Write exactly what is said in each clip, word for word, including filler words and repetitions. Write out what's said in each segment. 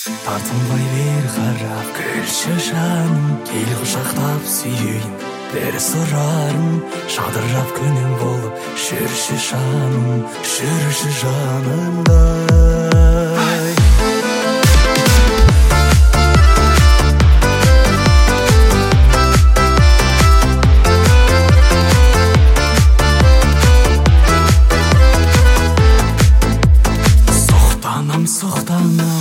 Тартынбай бер қарап күлші жаным, кел құшақтап сүйейін, бір сұрарым, жадырап күнің болып жүрші жаным, жүрші жанымдай. Соқтанам, соқтанам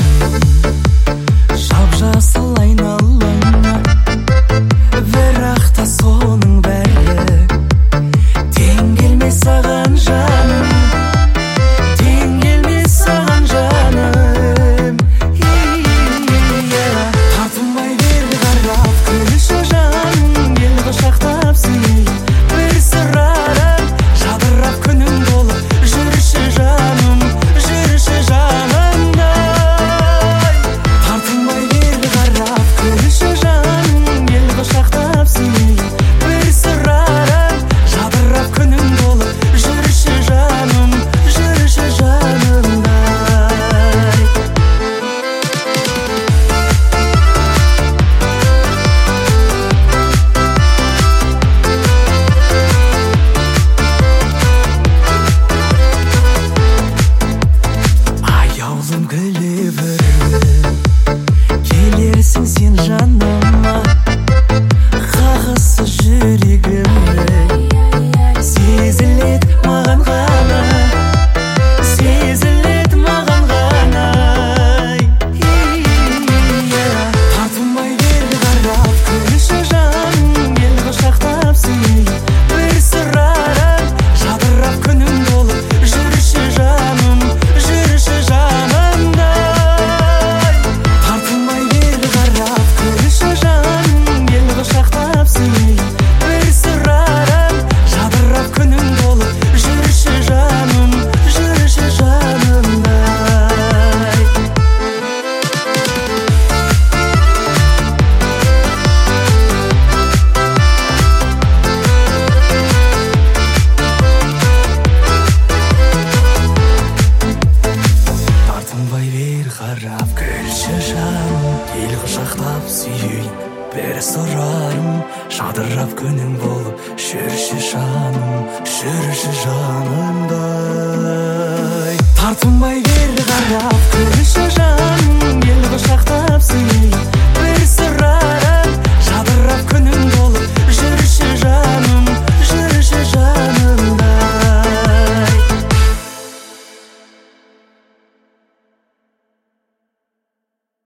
жап-жасыл айналаңа, бірақ та соның бәрі тең келмес саған жаным, тең келмес саған жаным. Тартынбай бер қарап күлші жаным, кел құшақтап сүйейін, бір сұрарым, жадырап күнің болып жүрші жаным, жүрші жанымдай. Тартынбай бер қарап күлші жаным, кел құшақтап сүйейін, бір сұрарым, жадырап күнің болып жүрші жаным, жүрші жанымдай. Аяулым күле бөрім, келерсің сен жаныма, қағысы жүрегімді, сезілет маған ғана, сезілет маған ғана. Тартынбай бер қарап күлші жаным, кел құшақтап сүйейін, бір сұрарым, жадырап күнің болып жүрші жаным, жүрші жанымдай. Тартынбай бер қарап күлші жаным, кел құшақтап сүйейін, бір сұрарым, жадырап күнің болып жүрші жаным, жүрші жанымдай. Тартынбай бер қарап күлші жаным, кел құшақтап сүйейін, бір сұрарым, жадырап күнің болып жүрші жаным, жүрші жанымдай. Тартынбай бер қарап